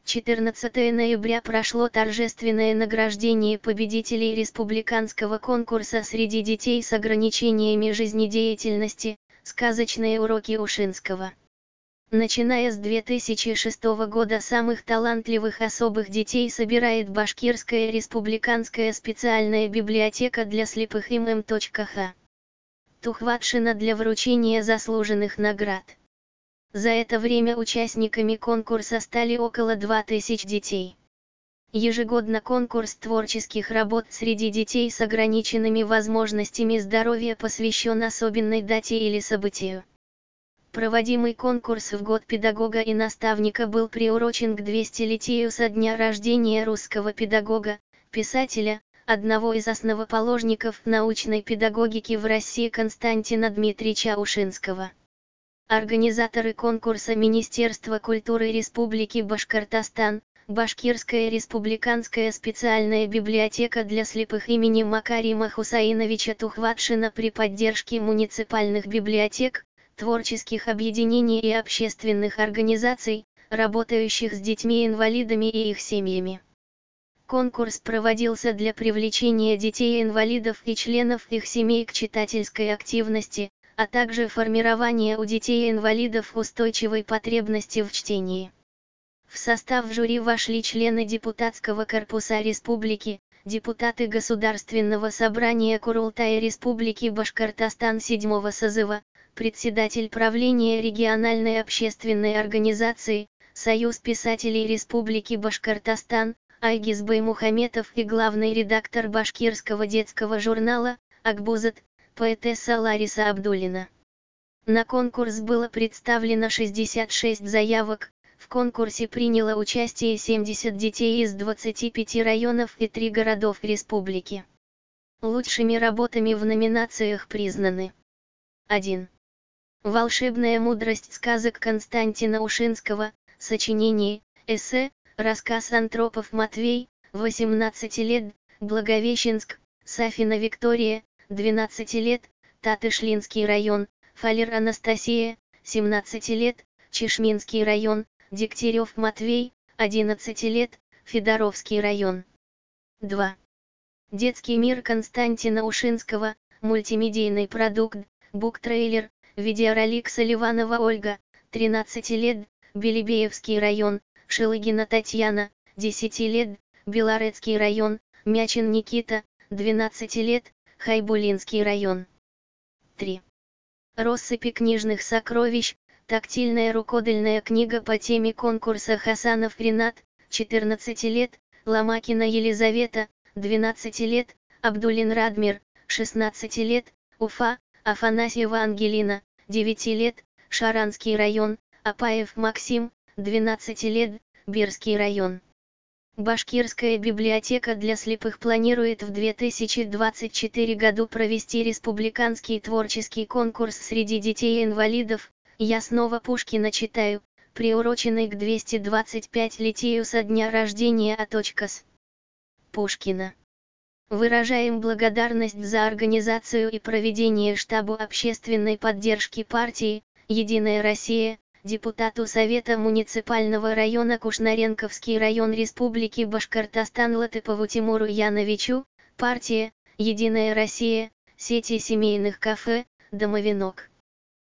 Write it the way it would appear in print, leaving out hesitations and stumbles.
14 ноября прошло торжественное награждение победителей республиканского конкурса среди детей с ограничениями жизнедеятельности «Сказочные уроки Ушинского». Начиная с 2006 года самых талантливых особых детей собирает Башкирская республиканская специальная библиотека для слепых ММ.Х. Тухватшина для вручения заслуженных наград. За это время участниками конкурса стали около 2000 детей. Ежегодно конкурс творческих работ среди детей с ограниченными возможностями здоровья посвящен особенной дате или событию. Проводимый конкурс в год педагога и наставника был приурочен к 200-летию со дня рождения русского педагога, писателя, одного из основоположников научной педагогики в России Константина Дмитриевича Ушинского. Организаторы конкурса Министерство культуры Республики Башкортостан, Башкирская республиканская специальная библиотека для слепых имени Макарима Хусаиновича Тухватшина при поддержке муниципальных библиотек, творческих объединений и общественных организаций, работающих с детьми-инвалидами и их семьями. Конкурс проводился для привлечения детей-инвалидов и членов их семей к читательской активности, а также формирования у детей-инвалидов устойчивой потребности в чтении. В состав жюри вошли члены депутатского корпуса республики, депутаты Государственного собрания Курултая Республики Башкортостан 7-го созыва, председатель правления региональной общественной организации, Союз писателей Республики Башкортостан, Айгиз Баймухаметов и главный редактор башкирского детского журнала, Акбузат, поэтесса Лариса Абдуллина. На конкурс было представлено 66 заявок, в конкурсе приняло участие 70 детей из 25 районов и 3 городов республики. Лучшими работами в номинациях признаны: 1. Волшебная мудрость сказок Константина Ушинского, сочинение, эссе, рассказ Антропов Матвей, 18 лет, Благовещенск, Сафина Виктория, 12 лет, Татышлинский район, Фалер Анастасия, 17 лет, Чешминский район, Дегтярев Матвей, 11 лет, Федоровский район. 2. Детский мир Константина Ушинского, мультимедийный продукт, буктрейлер, видеоролик Соливанова Ольга, 13 лет, Белебеевский район, Шелыгина Татьяна, 10 лет, Белорецкий район, Мячин Никита, 12 лет, Хайбулинский район. 3. Россыпи книжных сокровищ, тактильная рукодельная книга по теме конкурса Хасанов Ринат, 14 лет, Ломакина Елизавета, 12 лет, Абдуллин Радмир, 16 лет, Уфа, Афанасьева Ангелина, 9 лет, Шаранский район, Апаев Максим, 12 лет, Бирский район. Башкирская библиотека для слепых планирует в 2024 году провести республиканский творческий конкурс среди детей-инвалидов «Я снова Пушкина читаю», приуроченный к 225-летию со дня рождения А.С. Пушкина. Выражаем благодарность за организацию и проведение штабу общественной поддержки партии «Единая Россия», депутату Совета муниципального района Кушнаренковский район Республики Башкортостан Латыпову Тимуру Яновичу, партия «Единая Россия», сети семейных кафе «Домовенок».